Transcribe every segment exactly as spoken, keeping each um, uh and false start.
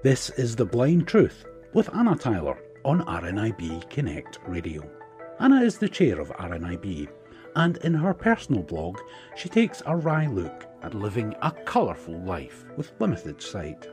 This is The Blind Truth with Anna Tyler on R N I B Connect Radio. Anna is the chair of R N I B, and in her personal blog she takes a wry look at living a colourful life with limited sight.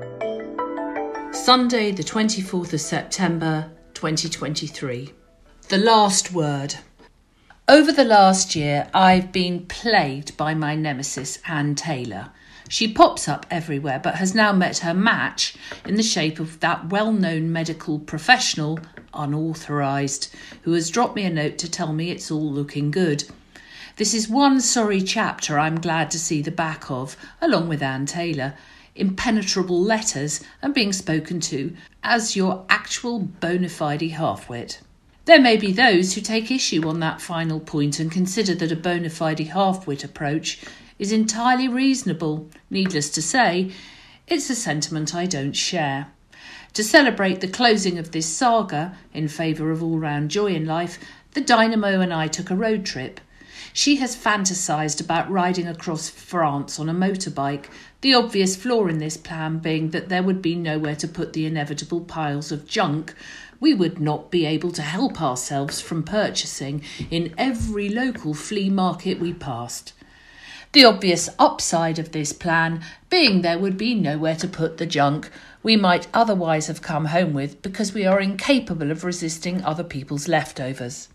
Sunday the twenty-fourth of September twenty twenty-three. The last word. Over the last year I've been plagued by my nemesis Anne Taylor. She pops up everywhere but has now met her match in the shape of that well-known medical professional, unauthorised, who has dropped me a note to tell me it's all looking good. This is one sorry chapter I'm glad to see the back of, along with Anne Taylor, impenetrable letters and being spoken to as your actual bona fide half-wit. There may be those who take issue on that final point and consider that a bona fide half-wit approach is entirely reasonable. Needless to say, it's a sentiment I don't share. To celebrate the closing of this saga, in favour of all-round joy in life, the Dynamo and I took a road trip. She has fantasised about riding across France on a motorbike, the obvious flaw in this plan being that there would be nowhere to put the inevitable piles of junk we would not be able to help ourselves from purchasing in every local flea market we passed. The obvious upside of this plan being there would be nowhere to put the junk we might otherwise have come home with because we are incapable of resisting other people's leftovers.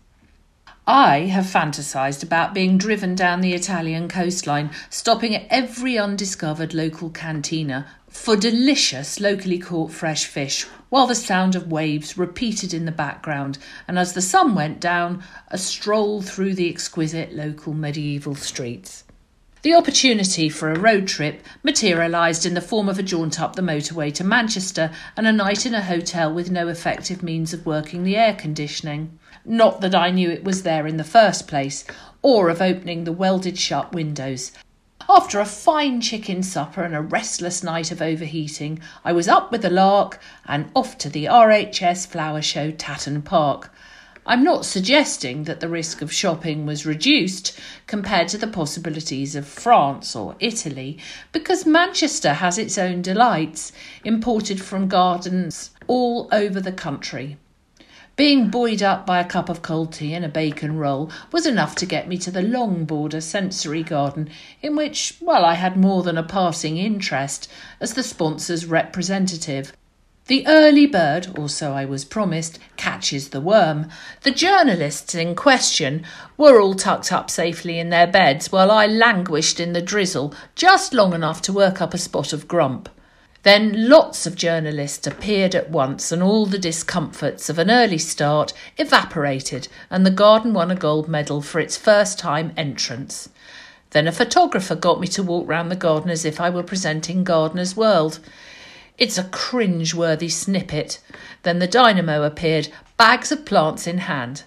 I have fantasised about being driven down the Italian coastline, stopping at every undiscovered local cantina for delicious locally caught fresh fish, while the sound of waves repeated in the background, and as the sun went down, a stroll through the exquisite local medieval streets. The opportunity for a road trip materialised in the form of a jaunt up the motorway to Manchester and a night in a hotel with no effective means of working the air conditioning. Not that I knew it was there in the first place, or of opening the welded shut windows. After a fine chicken supper and a restless night of overheating, I was up with the lark and off to the R H S Flower Show Tatton Park. I'm not suggesting that the risk of shopping was reduced compared to the possibilities of France or Italy, because Manchester has its own delights, imported from gardens all over the country. Being buoyed up by a cup of cold tea and a bacon roll was enough to get me to the Long Border Sensory Garden, in which, well, I had more than a passing interest as the sponsor's representative. The early bird, or so I was promised, catches the worm. The journalists in question were all tucked up safely in their beds while I languished in the drizzle just long enough to work up a spot of grump. Then lots of journalists appeared at once and all the discomforts of an early start evaporated and the garden won a gold medal for its first time entrance. Then a photographer got me to walk round the garden as if I were presenting Gardener's World. It's a cringe-worthy snippet. Then the Dynamo appeared, bags of plants in hand.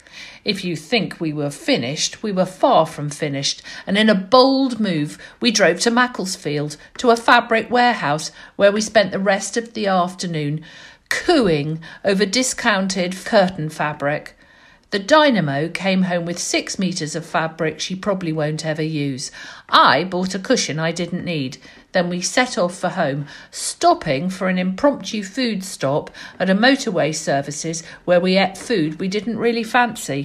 If you think we were finished, we were far from finished, and in a bold move we drove to Macclesfield, to a fabric warehouse where we spent the rest of the afternoon cooing over discounted curtain fabric. The Dynamo came home with six metres of fabric she probably won't ever use. I bought a cushion I didn't need. Then we set off for home, stopping for an impromptu food stop at a motorway services where we ate food we didn't really fancy.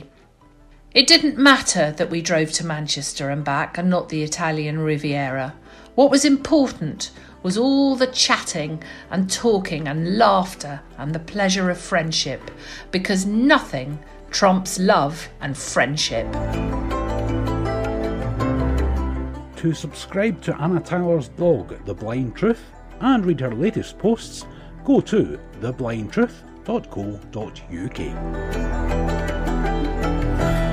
It didn't matter that we drove to Manchester and back and not the Italian Riviera. What was important was all the chatting and talking and laughter and the pleasure of friendship, because nothing trumps love and friendship. To subscribe to Anna Tyler's blog, The Blind Truth, and read her latest posts, go to the blind truth dot co dot uk.